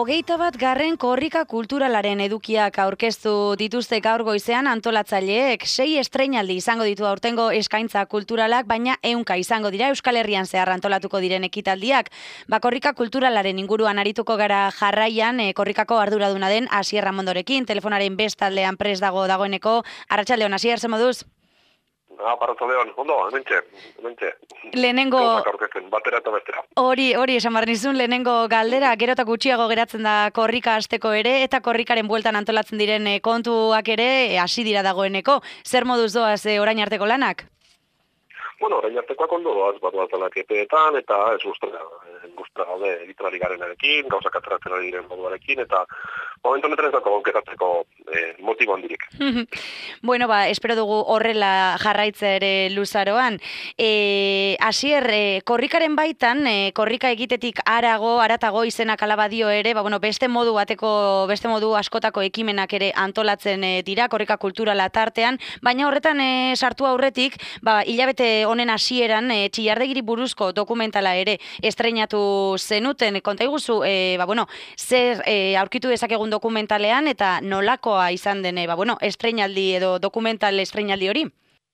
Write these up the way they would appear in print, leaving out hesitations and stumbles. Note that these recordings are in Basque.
21. korrika kulturalaren edukiak aurkeztu dituzte gaur goizean antolatzaileek. 6 estreinaldi izango ditu aurtengo eskaintza kulturalak, baina 100 izango dira Euskal Herrian zehar antolatuko diren ekitaldiak. Korrika kulturalaren inguruan arituko gara jarraian, korrikako arduraduna den Asier Ramondorekin, telefonaren bestaldean prest dagoeneko. Arratsaldeon, Asier, ze moduz? Arratsaldeon, ondo, hementxe. Lehenengo... Batera eta bestera. Hori esan behar nizun, lehenengo galdera, gero eta gutxiago geratzen da korrika hasteko ere, eta korrikaren bueltan antolatzen diren kontuak ere hasi dira dagoeneko. Zer moduz doaz orain arteko lanak? Bueno, orain artekoak ondo doaz, batuatanak epeetan, eta ez gustura gaude egiterari garenarekin, gauzak ateratzen ari diren moduarekin, eta momentu honetan ez dago geratzeko motibo handirik. Bueno, espero dugu horrela jarraitza ere luzaroan. Asier, korrikaren baitan, korrika egitetik aratago izenak alabadio ere, beste modu askotako ekimenak ere antolatzen dira, korrika kulturala tartean, baina horretan sartu aurretik, hilabete honen hasieran Txillardegiri buruzko dokumentala ere estreinatu zenuten. Konta iguzu, zer aurkitu dezakegun dokumentalean eta nolakoa izan den, estreinaldi edo dokumental estreinaldi hori?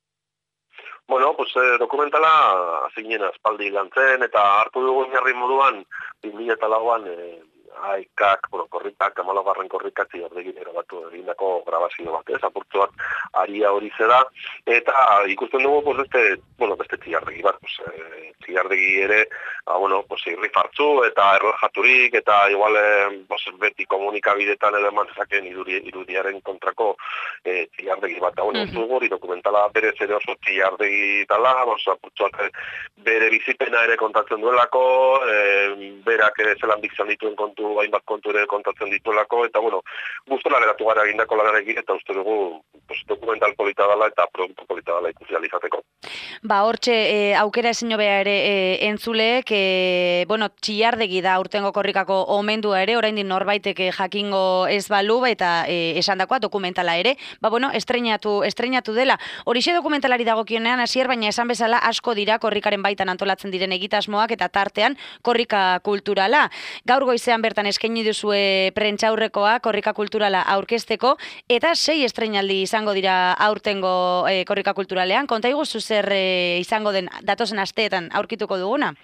Bueno, dokumentala zinen aspaldi lantzen eta hartu dugu oinarri moduan 2004an Aikak, korrikak, 14. korrikak Txillardegin erabatu egindako grabazio bat, apurtzu bat aria hori zeda, eta ikusten dugu beste Txillardegi bat, Txillardegi ere, irrif hartzu eta errojaturik, eta igual beti komunikabidetan edo eman zezaken irudiaren kontrako Txillardegi bat. Hori dokumentala berez ere oso Txillardegi dela, apurtzu bat bere bizipena ere kontatzen duelako, berak ere zelan bizan dituen hainbat kontu ere kontatzen dituelako, eta gustora leratu gara egindako lanarekin, eta uste dugu dokumental polita dela eta produktu polita dela ikusi alizateko. Hortxe, aukera ezin hobea ere entzuleek, Txillardegi da urtengo korrikako omendua ere, oraindik norbaitek jakingo ez balu, eta esandakoa dokumentala ere, estreinatu dela. Horixe dokumentalari dagokionean, Asier, baina esan bezala asko dira korrikaren baitan antolatzen diren egitasmoak eta tartean korrika kulturala. Gaur goizean bertan eskaini duzue prentsaurrekoa korrika kulturala aurkezteko, eta 6 estreinaldi izango dira aurtengo korrika kulturalean. Konta iguzu zer izango den datozen asteetan aurkituko duguna?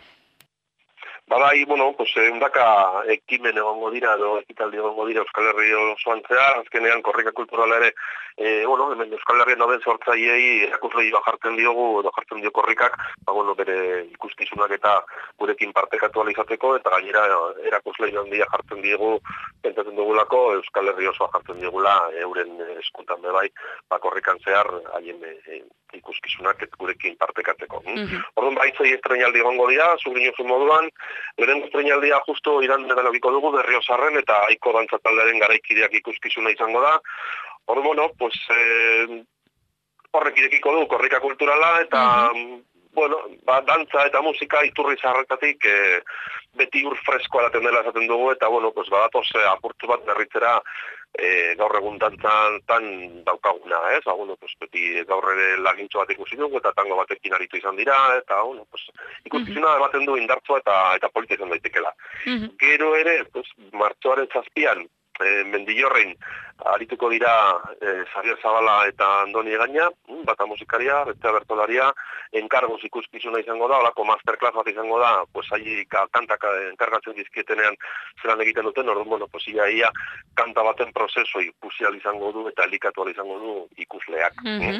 Undaka ekimen egongo dira, ekitaldi egongo dira Euskal Herri osoan zehar, azkenean korrika kulturala ere, hemen Euskal Herrien noben sortzaileei erakuslei jartzen diogu, edo jartzen dio korrikak, bere ikuskizunak eta gurekin partekatu izateko, eta gainera erakuslei handia jartzen diegu, pentsatzen dugulako, Euskal Herri osoa jartzen diegula, euren eskutan bebai, korrikan zehar, haien ikuskizunak gurekin partekatzeko. Orduan baitzei estreinaldi egongo dira, zugriñozu moduan, lehenengo estreinaldia justo irandean logiko dugu, Berriozarren eta Aiko dantzataldearen garaikideak ikuskizuna izango da. Orduan, horrek irekiko du korrika kulturala, eta dantza eta musika iturri zaharretatik beti ur freskoa eraten dela esaten dugu, eta badatoz apurtu bat berritzera gaur egun dantzan daukaguna, beti gaur ere lagintxo bat ikusi dugu, eta tango batekin aritu izan dira, eta ikuskizuna ematen du indartzua eta polita izan daitekela. Gero ere, martxoaren 7an, Mendillorrein arituko dira Xabier Zabala eta Andoni Egaña, bata musikaria, bestea bertolaria, enkargoz ikuskizuna izango da, olako masterclass bat izango da, kantak enkargatzen dizkietenean zelan egiten duten, orduan, ia kanta baten prozesu ikusi izango du eta elikatu izango du ikusleak.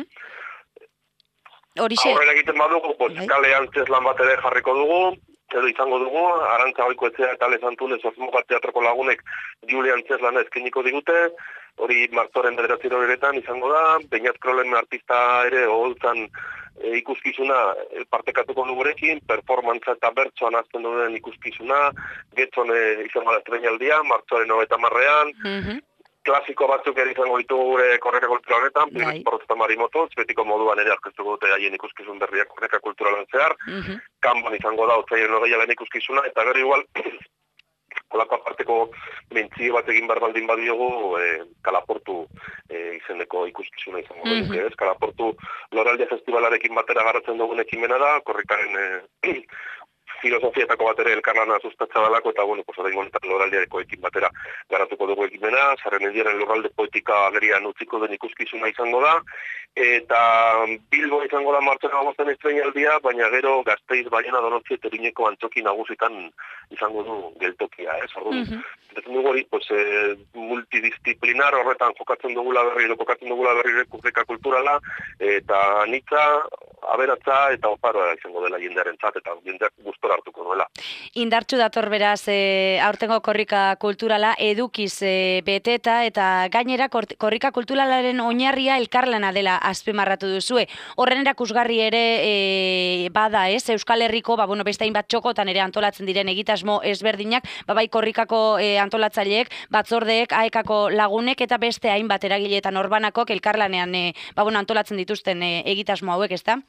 Aurrera egiten badugu, kalean txeslan bat ere jarriko dugu, edo izango dugu, Arantza Goikoetxea eta Ale Santunez Ozmoga teatroko lagunek Julian Txeslana eskeniko digute, hori martxoaren 9 horretan izango da, Beñat Krolen artista ere oholtzan ikuskizuna partekatuko dugurekin, performantza eta bertsoan azten duen ikuskizuna, Getxon izango da estreinaldia, martxoaren 9 klasiko batzuk ere izango ditugu gure korrika kulturaletan, Porrot eta Marimototz, betiko moduan ere aurkeztuko dute haien ikuskizun berriak korrika kulturalean zehar, Kanban izango da, otsailaren 20 ikuskizuna, eta gero igual, kolako aparteko mentzio bat egin behar baldin badiogu, Kalaportu izeneko ikuskizuna izango dugu, Kalaportu Loraldia Festivalarekin batera garatzen dugun ekimena da, korrikaren filosofietako bat ere elkarlana sustatza dalako, eta, bueno, orain honetan loraldiarekoekin batera garatuko dugu ekimena, Zarrendiaren lurralde poetika agerian utziko den ikuskizuna izango da, eta Bilbo izango da martxan agozten estreinaldia, baina gero Gasteiz, Baiona, Donostia eta Iruñeko antzoki nagusitan izango du geltokia, Orduan, dugu hori, multidisciplinar horretan jokatzen dugula berri korrika kulturala, eta anitza, aberatza eta oparoa izango dela jendearentzat eta jendeak gustora hartuko duela. Indartsu dator beraz, aurtengo korrika kulturala edukiz beteta eta gainera korrika kulturalaren oinarria elkarlana dela azpimarratu duzue. Horren erakusgarri ere bada, Euskal Herriko, beste hainbat txokotan ere antolatzen diren egitasmo ezberdinak, bai korrikako antolatzaileek, batzordeek, aekako lagunek eta beste hainbat eragileetan orbanakok elkarlanean antolatzen dituzten egitasmo hauek, ezta?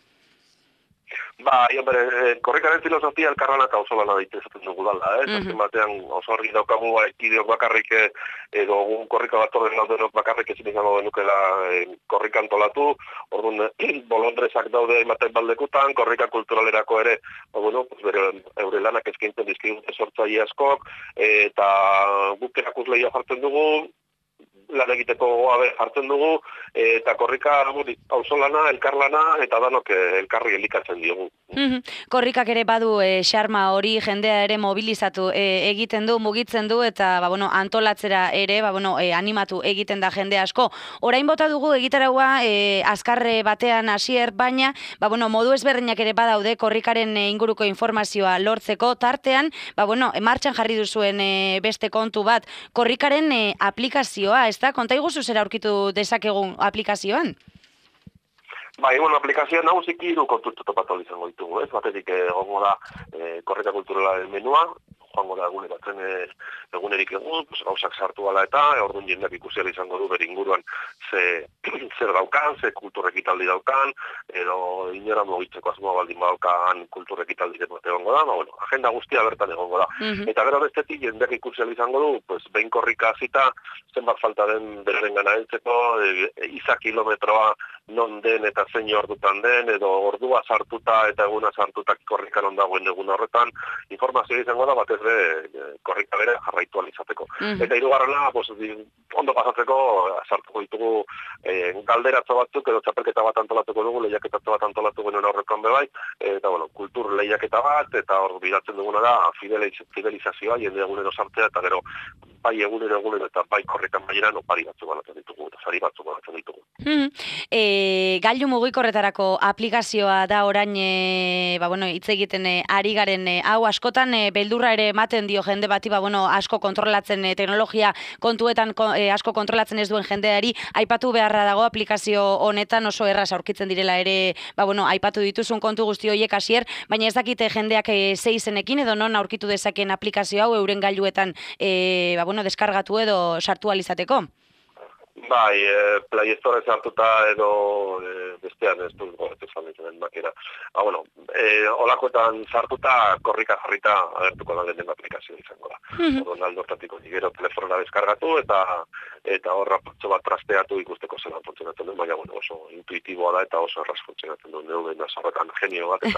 Korrikaren filosofia elkarlana eta oso lana daitezaten dugu dala, Zaten batean oso argi daukagu ekideok bakarrik edo korrika bat orden daudenok bakarrik ezin izango denukela korrika antolatu, orduan bolondrezak daude ematen baldekutan, korrika kulturalerako ere, eure lanak eskaintzen dizkigute sortzaile askok, eta guk erakusleia jartzen dugu, lan egiteko goabe jartzen dugu, eta korrika auzolana, elkarlana, eta danok elkarri elikatzen diogu. Korrikak ere badu xarma hori jendea ere mobilizatu egiten du, mugitzen du, eta antolatzera ere animatu egiten da jende asko. Orain bota dugu egitaraua azkarre batean hasier, baina modu ezberdinak ere badaude korrikaren inguruko informazioa lortzeko tartean, martxan jarri duzuen beste kontu bat, korrikaren aplikazioa, konta iguzu zera aurkitu dezakegun aplikazioan? Aplikazioa nagusiki hiru kontu topatu izango ditugu, Batetik egongo da korrika kulturalaren menua, joango da eguneratzen egunerik egun, gauzak sartu ala eta, orduan jendeak ikusiala izango du bere inguruan zer daukan, ze kulturrekitaldi daukan, edo inora mugitzeko asmoa baldin badaukan kulturrekitaldi bat egongo da, agenda guztia bertan egongo da. Eta gero bestetik jendeak ikusiala izango du, behin korrika hasita, zenbat falta den beraren gana heltzeko, iza kilometroa non den eta zein ordutan den, edo ordua sartuta eta eguna sartuta korrikan on dagoen egun horretan, informazioa izango da batez korrika bere jarraitu izateko. Eta hirugarrena, ondo pasatzeko sartuko ditugu galderatzo batzuk, edo txapelketa bat antolatuko dugu, lehiaketatzo bat antolatu genuen aurrekoan bebai, eta kultur lehiaketa bat, eta hor bidatzen duguna da fidelizazioa, jende egunero sartzea, eta gero bai egunero eta bai korrikan baieran opari batzuk banatzen ditugu, eta sari batzuk banatzen ditugu. Gailu mugikorretarako aplikazioa da orain hitz egiten ari garen hau askotan beldurra ere ematen dio jende bati asko kontrolatzen teknologia kontuetan asko kontrolatzen ez duen jendeari aipatu beharra dago aplikazio honetan oso erraz aurkitzen direla ere aipatu dituzun kontu guzti horiek hasier, baina ez dakite jendeak ze izenekin edo non aurkitu dezaken aplikazio hau euren gailuetan deskargatu edo sartu alizateko. Play Store sartuta edo bestean ez dut goretu zalditzen makera. Olakoetan sartuta korrika jarrita agertuko da den aplikazioa izango da. Orduan aldortatiko gero telefonora deskargatu eta horra patxo bat trasteatu ikusteko zelan funtzionatzen duen, baina oso intuitiboa da eta oso erraz funtzionatzen duen neuden azorretan genio bat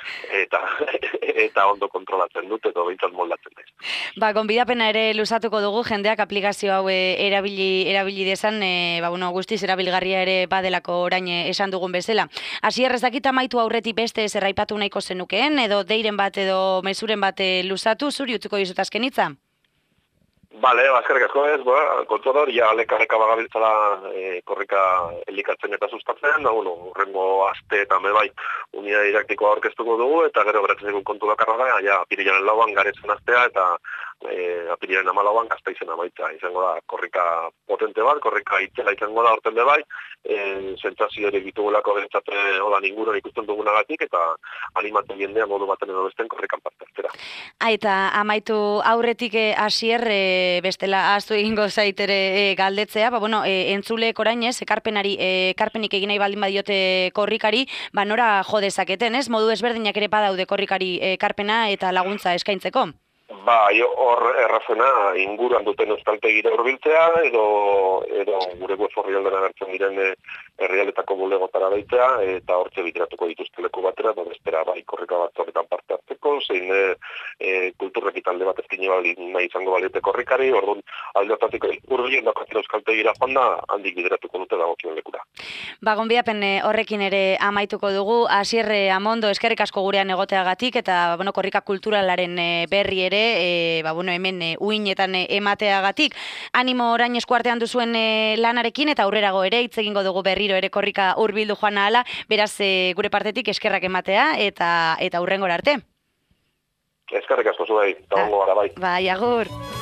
eta ondo kontrolatzen dut edo behintzat moldatzen daiz. Gonbidapena ere luzatuko dugu jendeak aplikazio hau erabili dezan, guztiz erabilgarria ere badelako orain esan dugun bezala. Hasier, ez dakit amaitu aurretik beste zerraipatu nahiko zenukeen, edo deiren bat edo mezuren bat luzatu, zuri utzuko dizut azken hitza? Eskerrik asko ez, kontu hor, leka bagabiltzala korrika elikatzen eta sustatzen, urrengo asteetan bai unidade didaktikoa aurkeztuko dugu, eta gero beratzen egun kontu bakarra da, apirilaren 4an garetzen astea, eta apirilaren 14an Gasteizen amaitza izango da korrika potente bat, korrika itzela izango da horten bai, sentsazio ere ditugulako gentzate holan inguruan ikusten dugunagatik, eta animatzen jendea modu baten edo besten korrikan parte hartzera. Eta amaitu aurretik hasier bestela ahaztu egingo zaitere galdetzea, entzuleek orain ekarpenik egin nahi baldin badiote korrikari, nora jo dezaketen, modu ezberdinak ere badaude korrikari ekarpena eta laguntza eskaintzeko? Hor errazena inguruan duten euskaltegira hurbiltzea edo gure web orrialdean agertzen diren herrialdetako bulegotara deitzea eta hortze bideratuko dituzte leku batera, bestera korrika bat horretan parte hartzeko, zein kulturreki talde bat ezkine nahi izango baliete korrikari, orduan aldiotatik urbilien dakatera euskaltegira joanda, handik bideratuko dute dagokion lekura. Gonbidapen horrekin ere amaituko dugu, Asier Amondo, eskerrik asko gurean egoteagatik, eta korrika kulturalaren berri ere, hemen uinetan emateagatik. Animo orain eskuartean duzuen lanarekin, eta aurrerago ere, hitz egingo dugu berriro ere korrika hurbildu joan ahala, beraz gure partetik eskerrak ematea, eta hurrengora arte. Eskerrik asko zuei, eta hongo gara bai. Bai, agur.